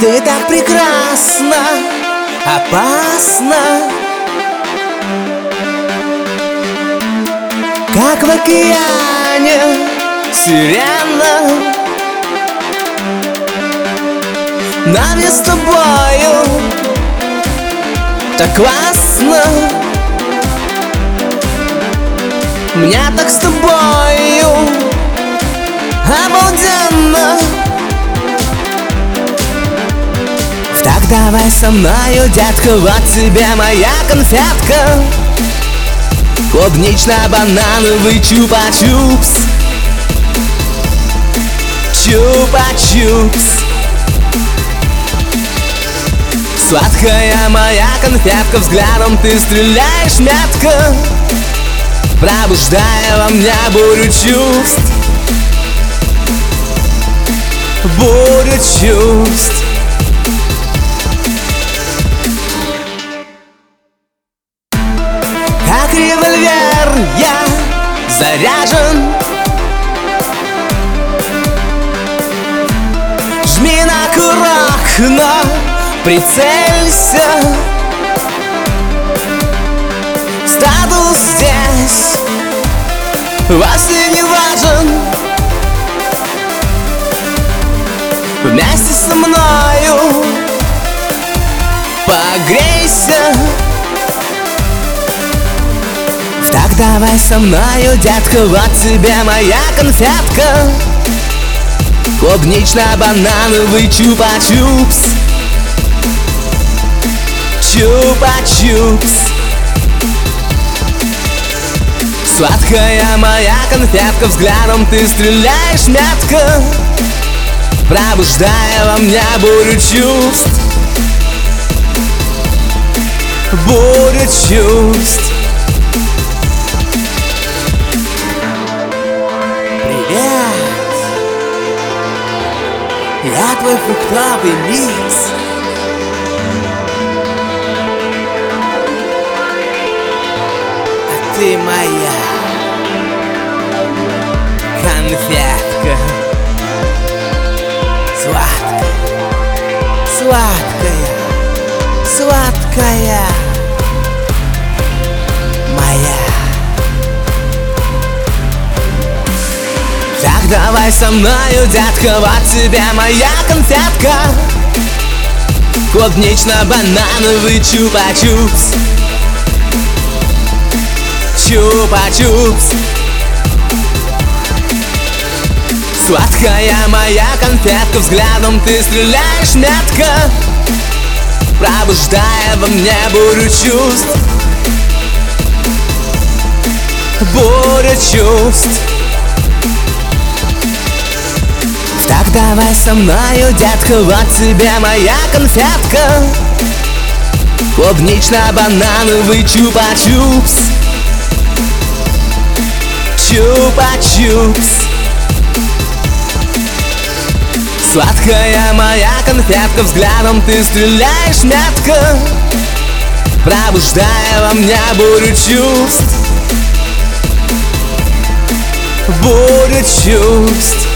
Ты так прекрасна, опасна, как в океане сирена. Нам с тобою так классно, мне так с тобою обалденно. Так давай со мною, детка, вот тебе моя конфетка. Клубнично-банановый чупа-чупс, чупа-чупс. Сладкая моя конфетка, взглядом ты стреляешь метко, пробуждая во мне бурю чувств, бурю чувств. Как револьвер я заряжен, жми на курок, но прицелься. Статус здесь вовсе не важен. Вместе со мною погрейся. Так давай со мною, детка, вот тебе моя конфетка. Клубнично-банановый чупа-чупс, чупа-чупс. Сладкая моя конфетка, взглядом ты стреляешь метко, пробуждая во мне бурю чувств, бурю чувств. Я твой фруктовый микс. А ты моя конфетка. Сладкая, сладкая, сладкая моя. Так давай со мною, детка, вот тебе моя конфетка. Клубнично-банановый чупа-чупс, чупа-чупс. Сладкая моя конфетка, взглядом ты стреляешь метко, пробуждая во мне бурю чувств, бурю чувств. Так давай со мною, детка, вот тебе моя конфетка. Клубнично-банановый чупа-чупс, чупа-чупс. Сладкая моя конфетка, взглядом ты стреляешь метко, пробуждая во мне бурю чувств, бурю чувств.